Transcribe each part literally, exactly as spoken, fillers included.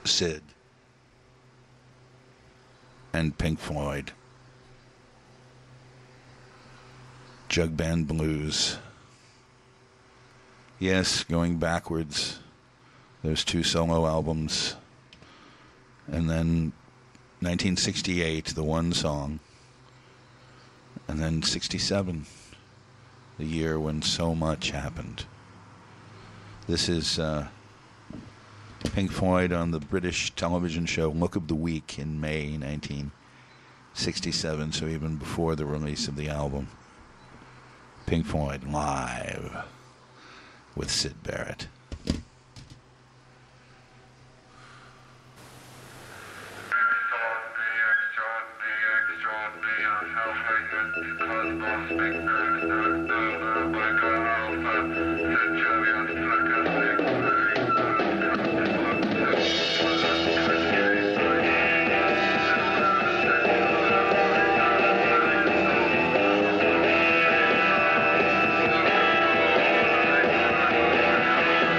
Sid and Pink Floyd. Jug Band Blues. Yes, going backwards. Those two solo albums. And then nineteen sixty-eight, the one song. And then sixty-seven, the year when so much happened. This is uh, Pink Floyd on the British television show Look of the Week in May nineteen sixty-seven, so even before the release of the album. Pink Floyd live with Syd Barrett. Thank you.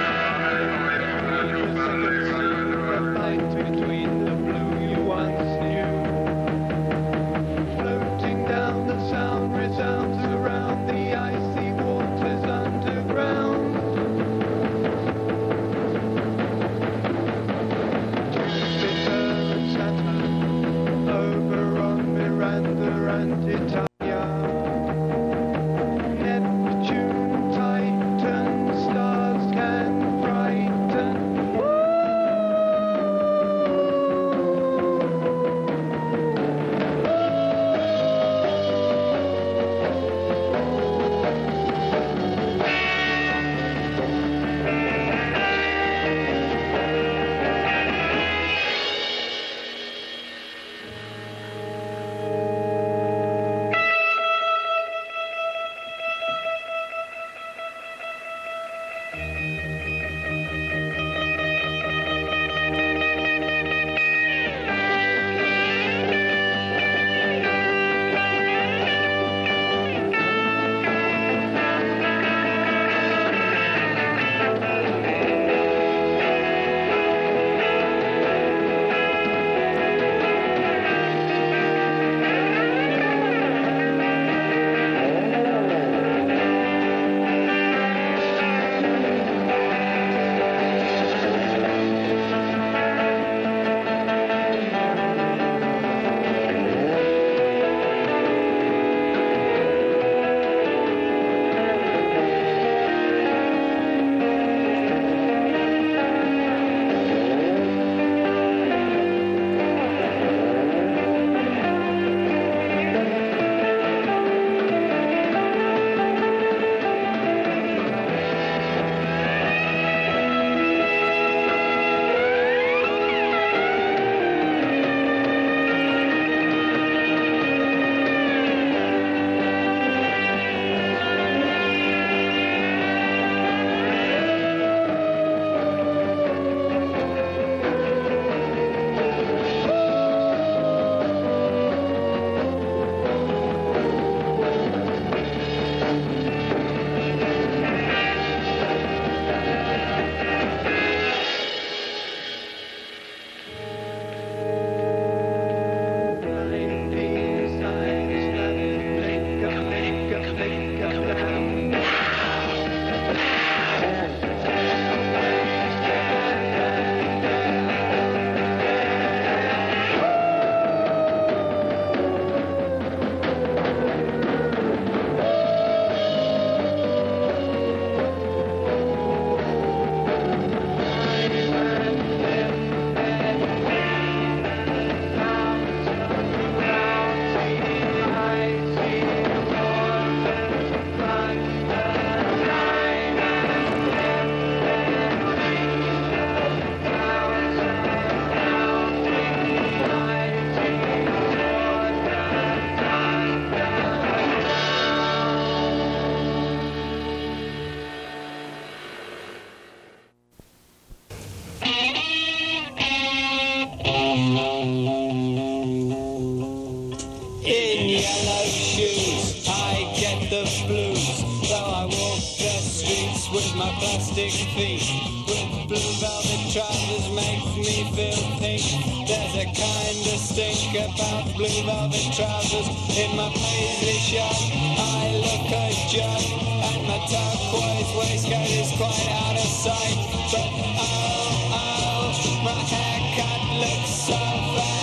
my plastic feet with blue velvet trousers makes me feel pink. There's a kind of stink about blue velvet trousers in my paisley shirt. I look a jerk and my turquoise waistcoat is quite out of sight. But oh, oh, my haircut looks so bad.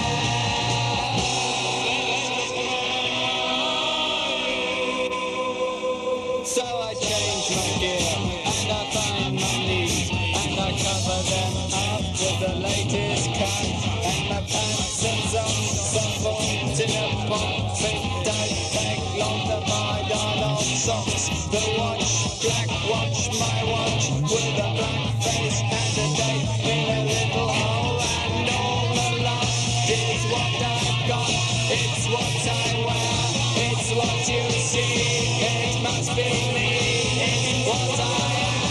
So I change my gear and I find my knees and I cover them up with the latest cut. And my pants and socks are bought in a pop fit. Don't take long to buy darn socks. The watch, black watch, my watch with a black face and a date in a little hole. And all the lot is what I've got. It's what I wear. It's what you see. It must be me. It's what I am.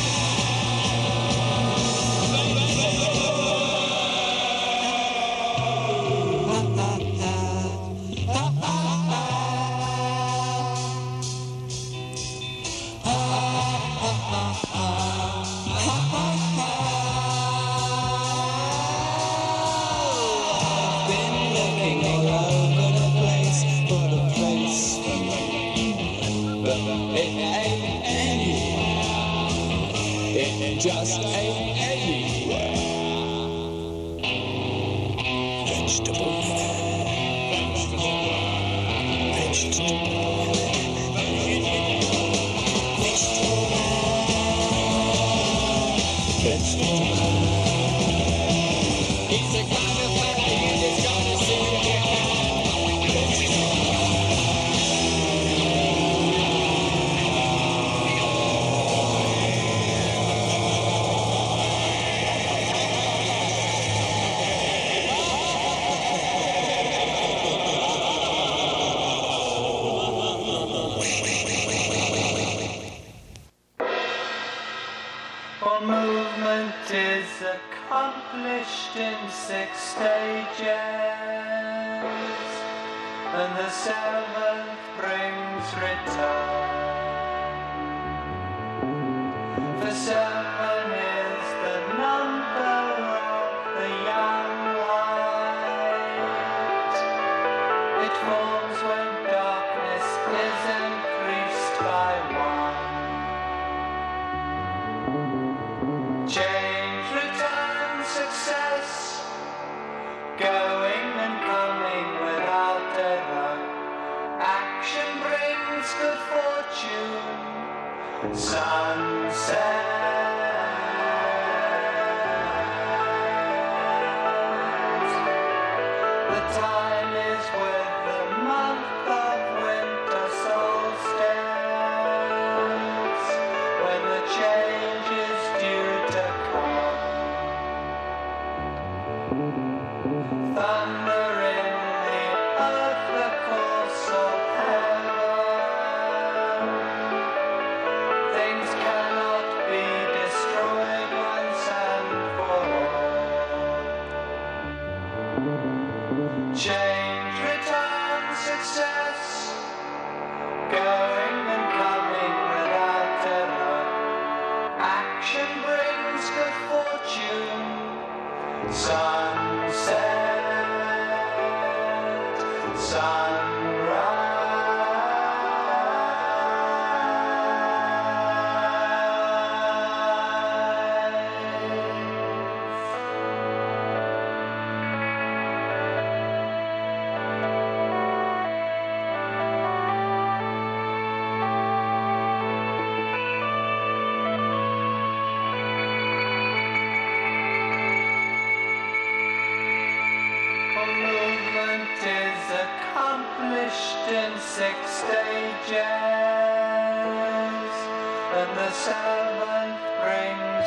I've been looking all over the place for the place for me, but it ain't anywhere. It just ain't anywhere. Vegetable man, vegetable man, vegetable man, vegetable man. He's the kind of fella you just gotta see if you can. Vegetable For movement is accomplished in six stages, and the seventh brings return. For seven is the number of the young light. It forms when darkness is increased by one. Change, return, success, going and coming without error. Action brings good fortune, sunset. The time is with the month of winter solstice, when the change is due to come. Thunder in the earth, the course of heaven. Things cannot be destroyed once and for all. Change, return, success, going and coming without error. Action brings good fortune, sunset, sunrise. For movement is accomplished in six stages, and the seventh brings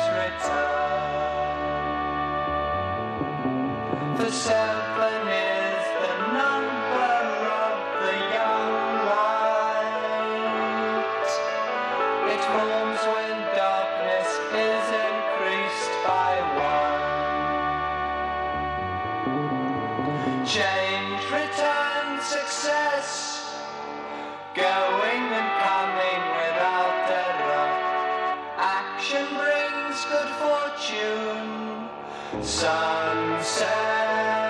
return. For seven is the number of the young light. It forms when darkness is increased by one. Change, return, success, going and coming without error. Action action brings good fortune. Sunset.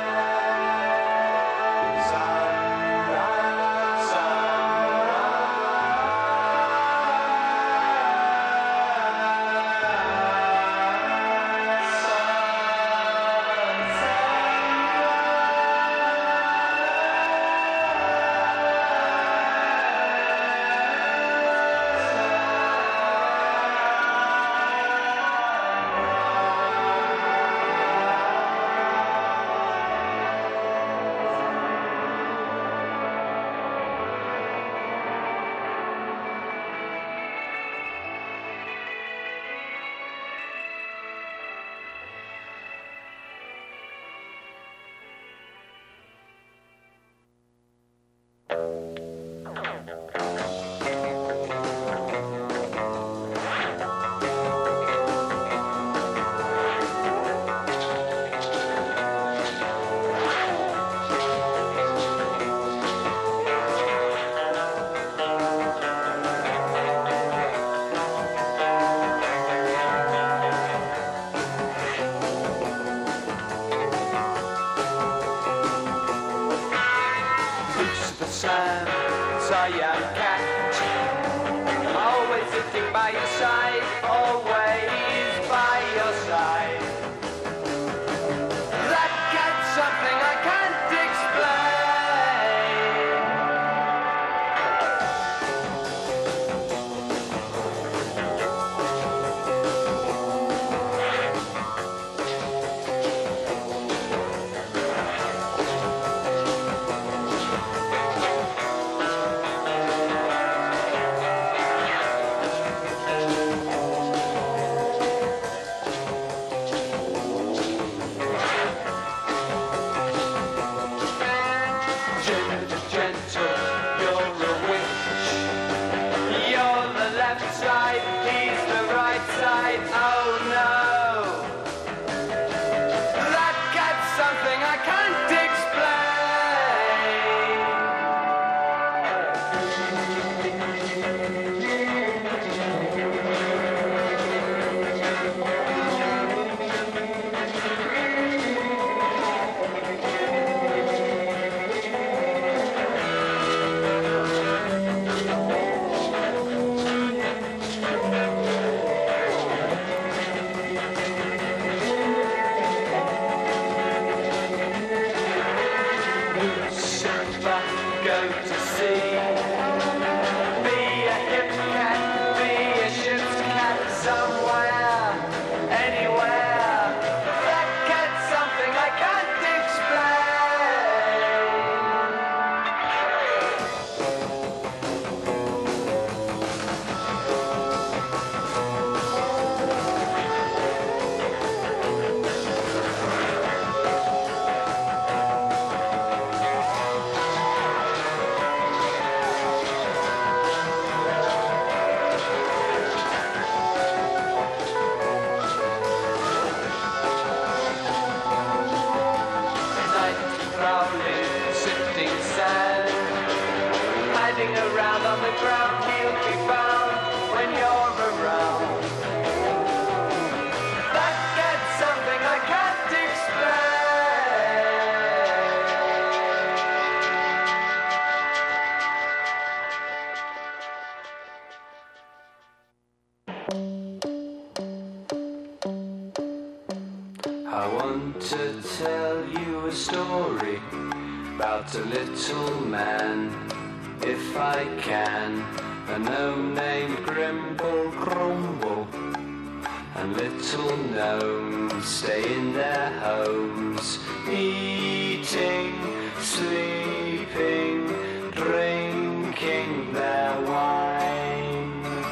I want to tell you a story about a little man, if I can, a gnome named Grimble Grumble, and little gnomes stay in their homes, eating, sleeping, drinking their wine.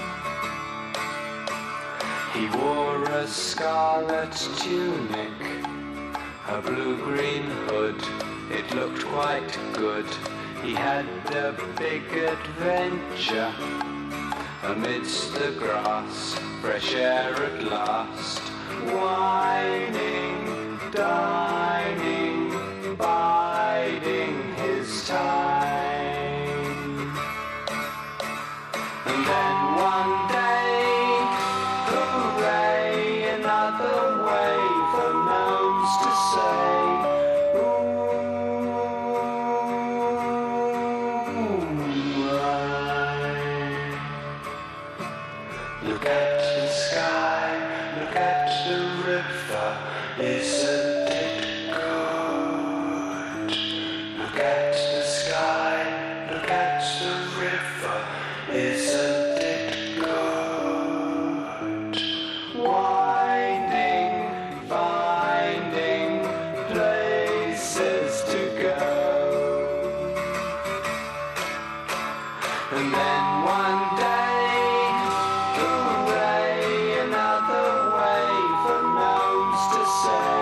He wore a scarlet tunic, a blue-green hood, it looked quite good. He had a big adventure amidst the grass, fresh air at last, whining, dining, biding his time. And then one day, who the sky, look at the river, isn't it good? Look at the sky, look at the river, isn't it good? Winding, finding places to go. And then one day, hooray, another way for gnomes to say,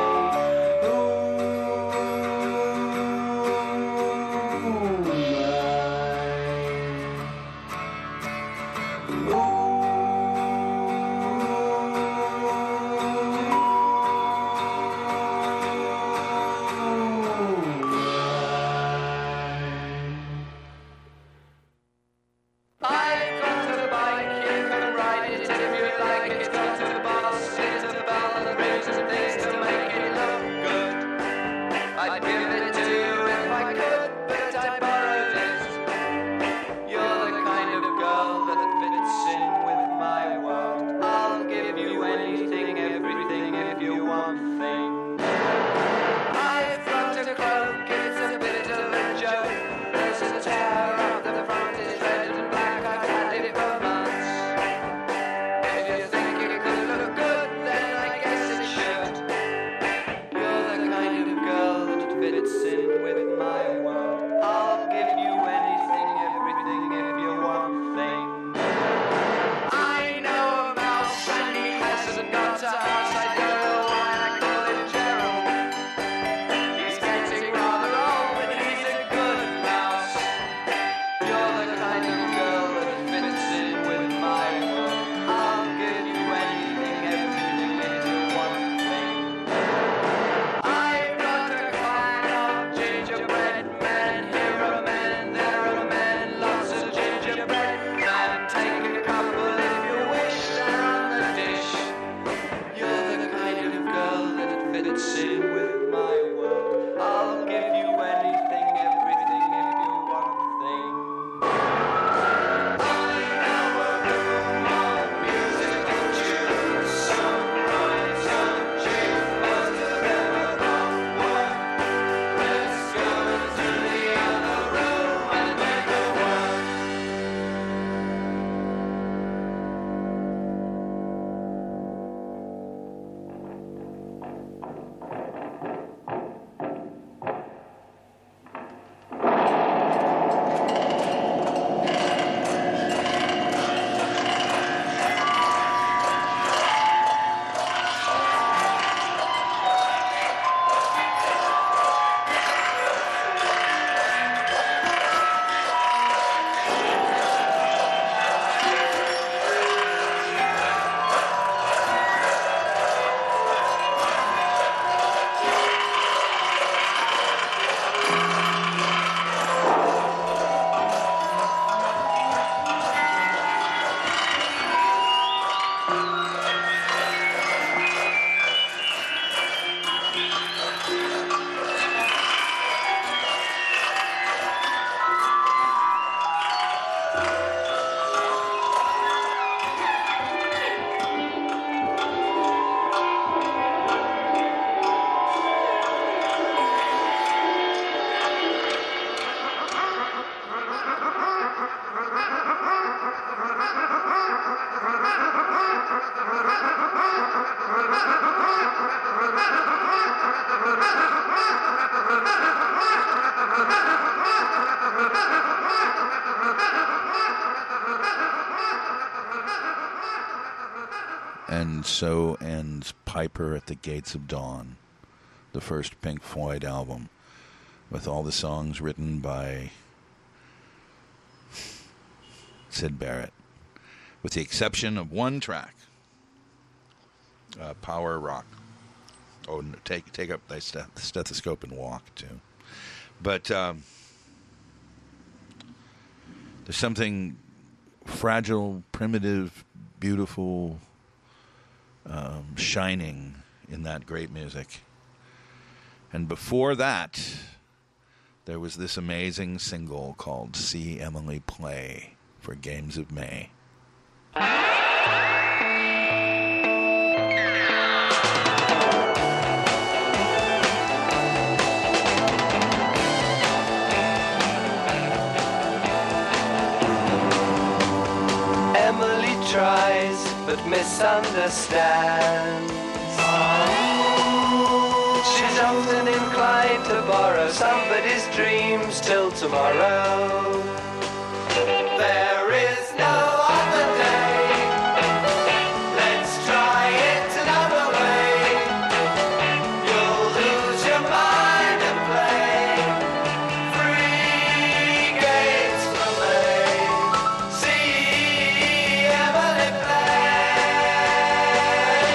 I've got a bike, you can ride it if you like. It's got a boss, it's a bell and rings and things to make it look good. I'd give it to you if I could, but I borrowed it. You're the kind of girl that fits in with my world. I'll give you anything, everything if you want things. I've got a cloak, it's a bit of a joke. There's a tear up the front, it's red and black, I've had it for months. If you think it could look good, then I guess it should. You're the kind of girl that fits in with my world. I'll give you anything, everything if you want things. I know a mouse and he hasn't got a house. I don't know why I call him Gerald. He's getting rather old, but he's a good mouse. You're the kind of girl that fits in with my world. I'll give you anything, everything if you want things. I've got a clan of gingerbread men. Here are men, there are men, lots of gingerbread men. Take a couple if you wish, they're on the dish. You're the kind of girl that fits in with my world. I'll give you anything, everything if you want things. I know a room of musical tunes, some rhymes untune, most of them are not one. Let's go into the other room and make a one. And so ends Piper at the Gates of Dawn, the first Pink Floyd album, with all the songs written by Syd Barrett, with the exception of one track, uh, Power Rock. Oh, no, take take up thy steth- stethoscope and walk, too. But um, there's something fragile, primitive, beautiful, um, shining in that great music. And before that, there was this amazing single called See Emily Play for Games of May. understands. She's often inclined to borrow somebody's dreams till tomorrow. There is no other day. Let's try it another way. You'll lose your mind and play free games for me. See Emily play.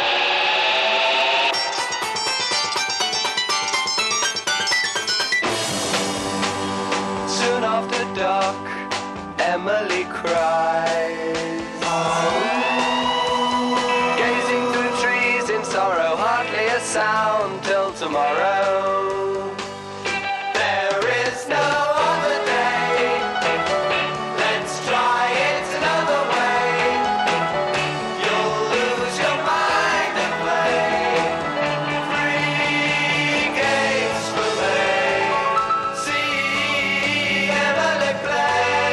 Soon after dark, Emily cries, gazing through trees in sorrow, hardly a sound till tomorrow. There is no other day. Let's try it another way. You'll lose your mind and play free games for me. See Emily play.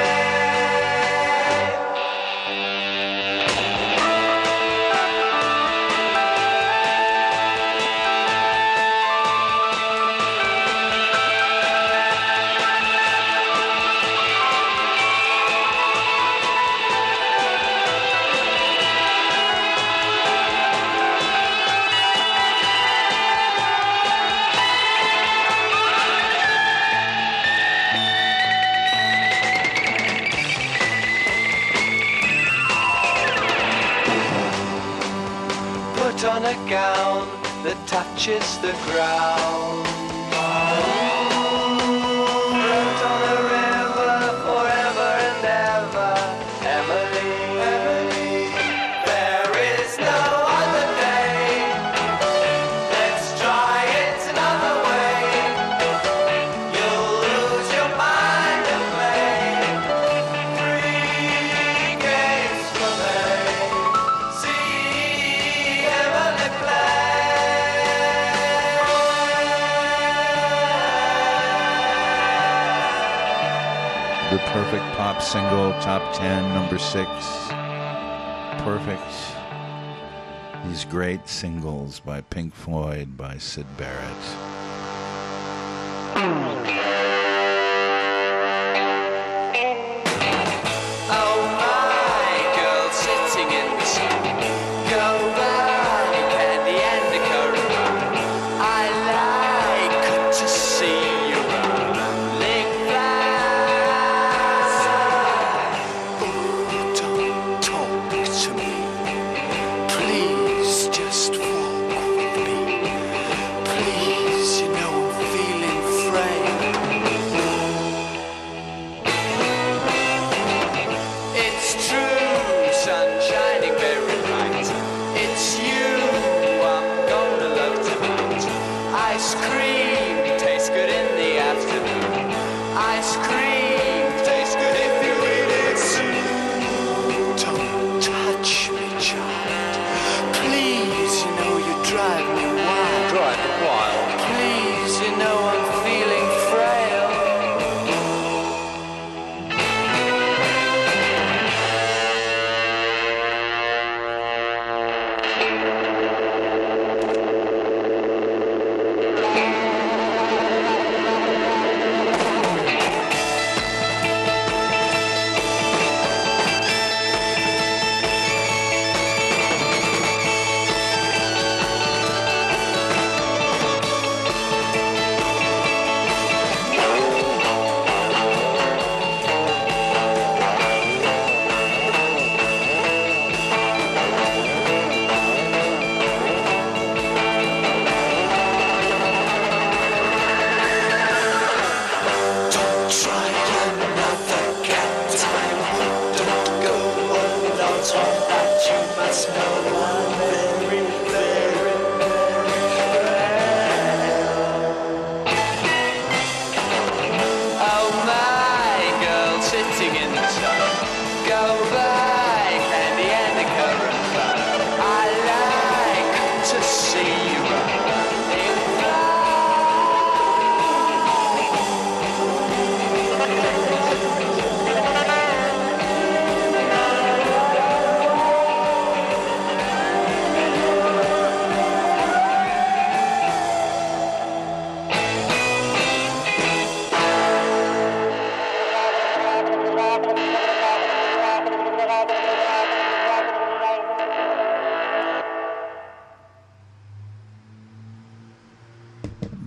Put on a gown that touches the ground. Float on a river forever and ever. Emily, Emily. There is no other day. Let's try it another way. You'll lose your mind and play three games for me. See Emily play. The perfect pop single, top ten, number six. Perfect. These great singles by Pink Floyd, by Syd Barrett. Oh my girl sitting in the sun. Go by Candy and the curry. I like to see you rolling fast. Oh, don't talk to me. Please just walk with me. Please, you know I'm feeling frail.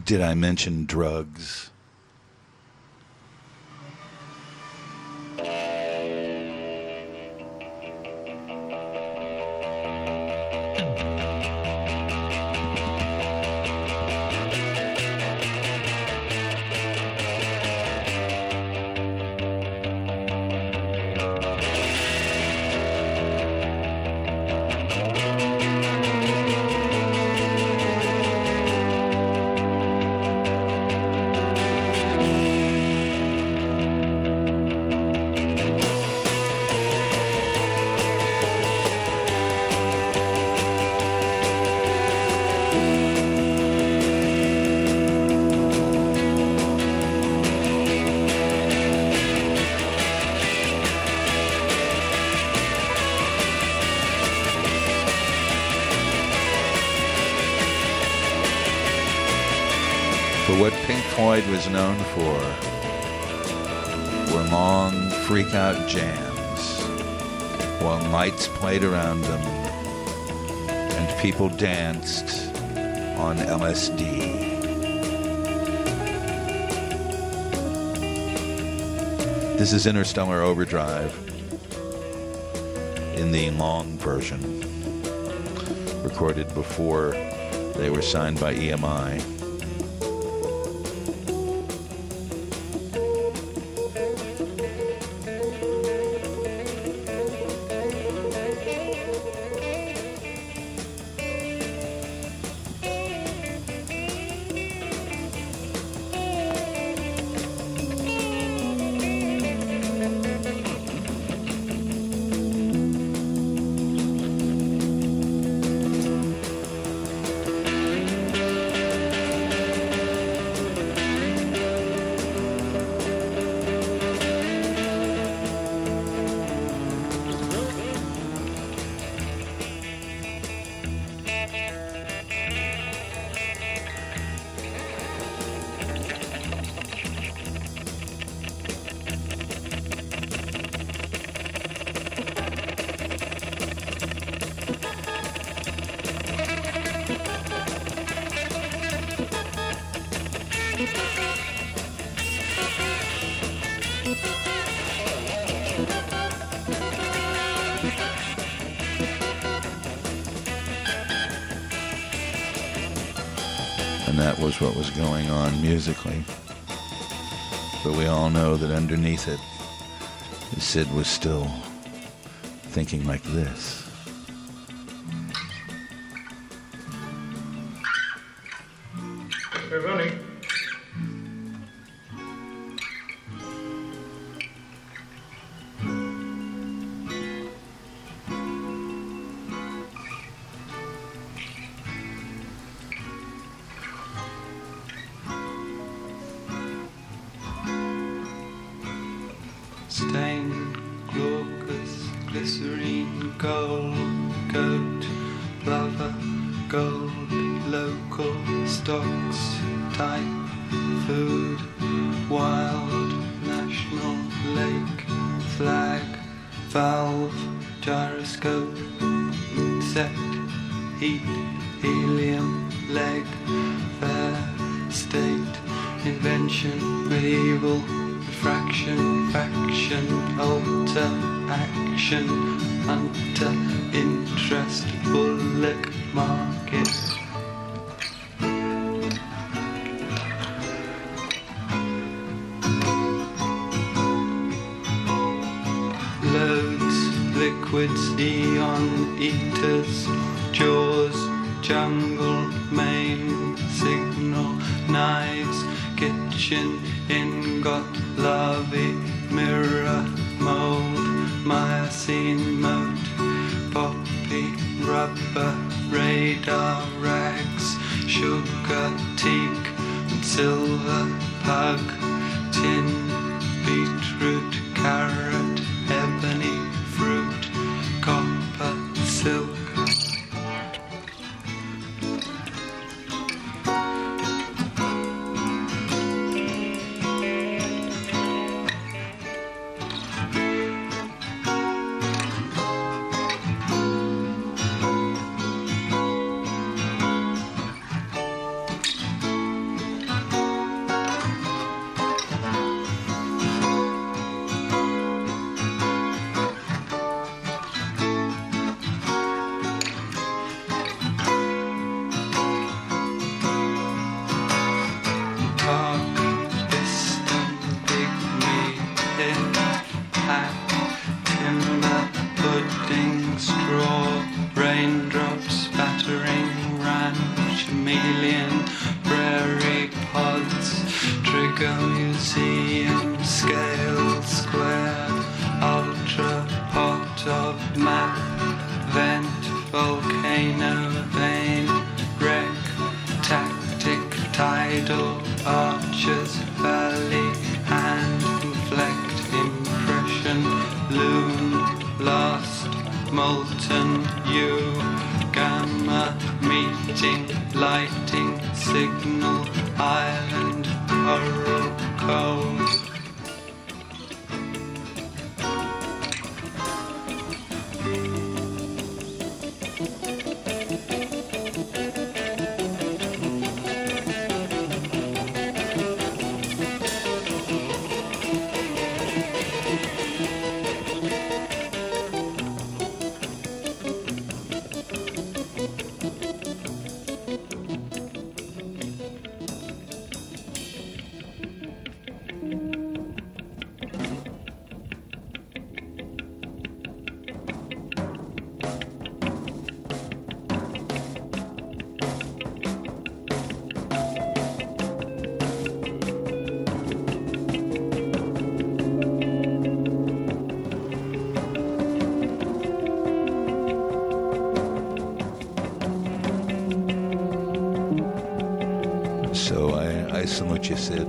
Did I mention drugs? What Pink Floyd was known for were long freak-out jams while lights played around them and people danced on L S D. This is Interstellar Overdrive in the long version, recorded before they were signed by E M I. And that was what was going on musically. But we all know that underneath it, Sid was still thinking like this. We're running. Stain, glaucous, glycerine, gold, goat, lava, gold, local, stocks, type, food, wild, national, lake, flag, valve, gyroscope, insect, heat, helium, leg, fair, state, invention, medieval, refraction, faction, alter, action, hunter, interest, bullock, market. Loads, liquids, eon, eaters, jaws, jungle, main, signal, knives, kitchen, ingot, larvae, mirror, mold, Miocene moat, poppy, rubber, radar, rags, sugar, teak, and silver, pug, tin, beetroot, carrot, ebony, fruit, copper, silk. alien prairie pods, trigger museum, scale square, ultra pot of map, vent, volcano, vein, wreck, tactic, tidal, arches, valley, hand, inflect, impression, loon, lost, molten, you, gamma, meeting, lighting, signal, island, coral, cove. So I, I salute you, Sid.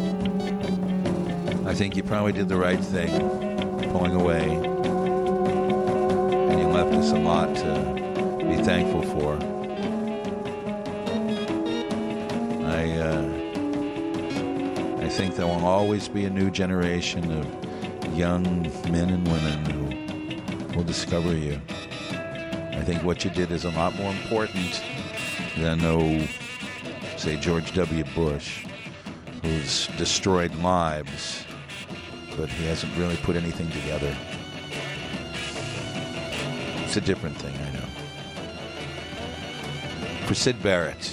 I think you probably did the right thing, pulling away. And you left us a lot to be thankful for. I, uh, I think there will always be a new generation of young men and women who will discover you. I think what you did is a lot more important than, oh, say, George W. Bush, who's destroyed lives, but he hasn't really put anything together. It's a different thing, I know. For Syd Barrett,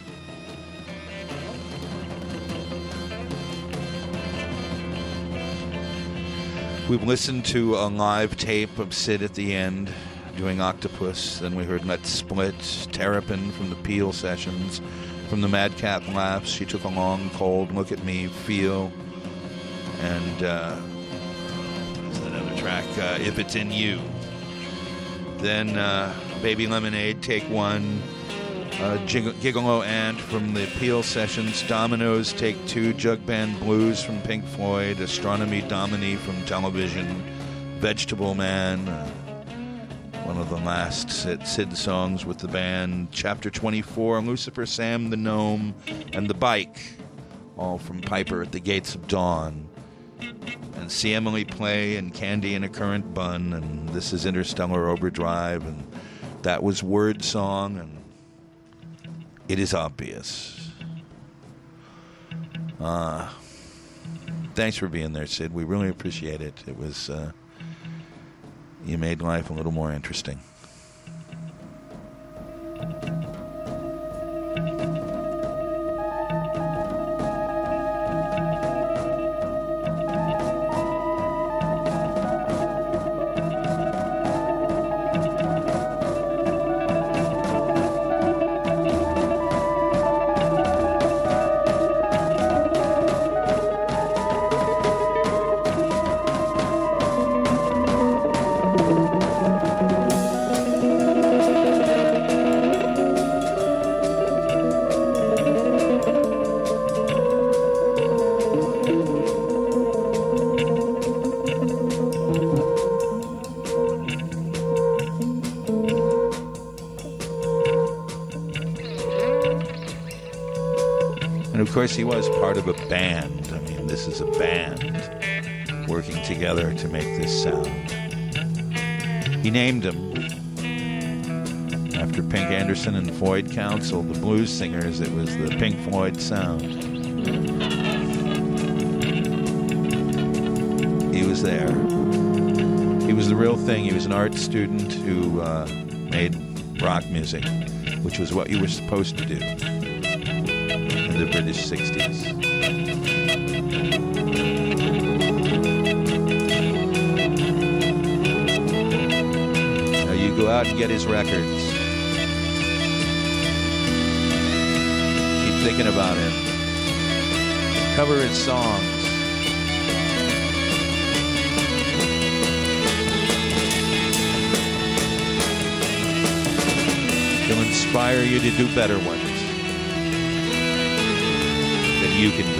we've listened to a live tape of Sid at the end doing Octopus. Then we heard Let's Split, Terrapin from the Peel sessions. From the Madcap Laughs, she took a long, cold look at me, feel, and uh, what's that other track? Uh, If It's In You. Then uh, Baby Lemonade, take one. Uh, Gig- Gigolo Ant from the Peel sessions. Dominoes, take two. Jug Band Blues from Pink Floyd. Astronomy Domini from Television. Vegetable Man. Uh, One of the last Sid, Sid songs with the band. Chapter twenty-four, Lucifer, Sam the Gnome, and The Bike, all from Piper at the Gates of Dawn. And See Emily Play and Candy in a Currant Bun, and This is Interstellar Overdrive, and that was Word Song, and It Is Obvious. Uh, thanks for being there, Sid. We really appreciate it. It was... Uh, You made life a little more interesting. Of course, he was part of a band. I mean, this is a band working together to make this sound. He named him after Pink Anderson and Floyd Council, the blues singers. It was the Pink Floyd sound. He was there. He was the real thing. He was an art student who uh, made rock music, which was what you were supposed to do in the British sixties. Now you go out and get his records. thinking about him. Cover his songs. He'll inspire you to do better ones than you can do.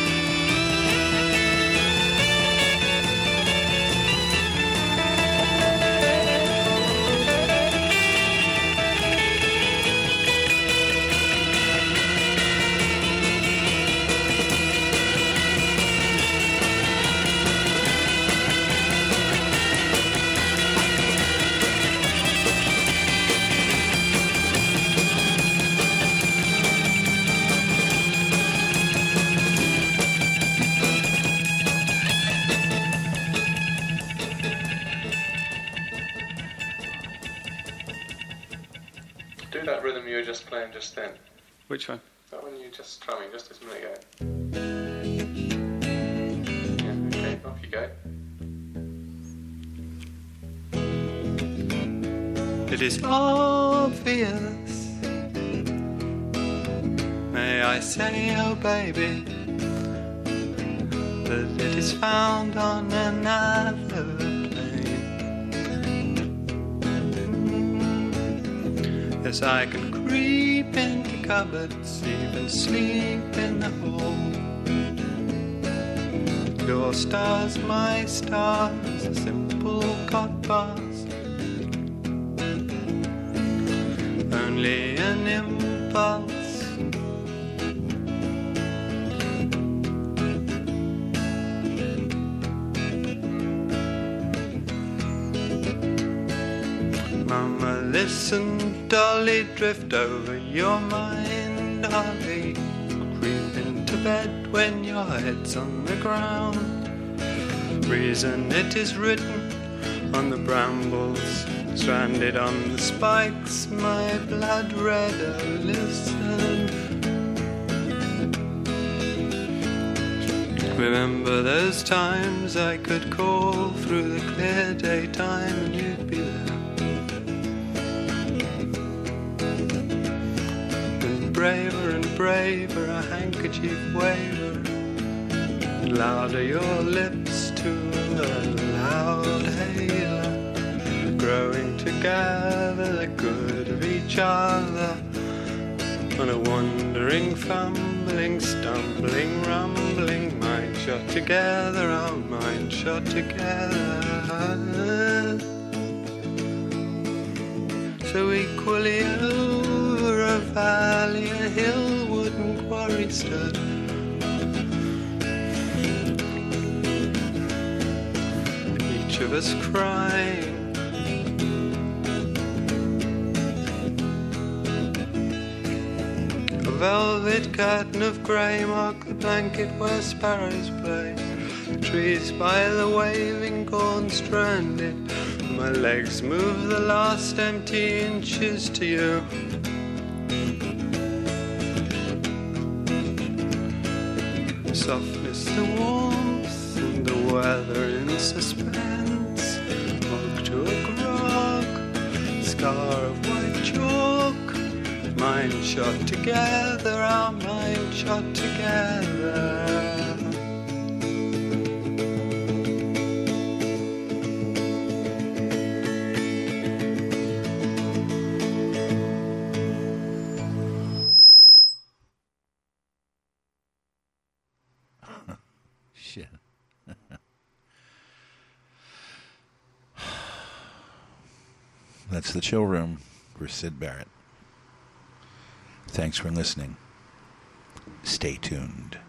Do that rhythm you were just playing just then. Which one? That one you were just strumming just a minute ago. Yeah, okay, off you go. It is obvious, may I say, oh baby, that it is found on another plane. Yes, I can creep into cupboards, even sleep in the hall. Your stars, my stars, a simple cot bars. Only an impulse. Mama, listen, dolly, drift over your mind, Ollie. Creep into bed when your head's on the ground. Reason it is written on the brambles, stranded on the spikes, my blood red, oh listen. Remember those times I could call through the clear daytime and you'd be there. And braver and braver, a handkerchief waver, and louder your lips to a loud hailer. Growing together, the good of each other, on a wandering, fumbling, stumbling, rumbling, mind shot together, our mind shot together. So equally over a valley, a hill, wooden quarry stood. Each of us crying. Velvet curtain of grey mark the blanket where sparrows play. The trees by the waving corn stranded. My legs move the last empty inches to you. The softness, the warmth, and the weather in suspense. Walk to a grog, scar of white chalk. Mind shot together, our mind shot together. Shit. That's the Chill Room for Syd Barrett. Thanks for listening. Stay tuned.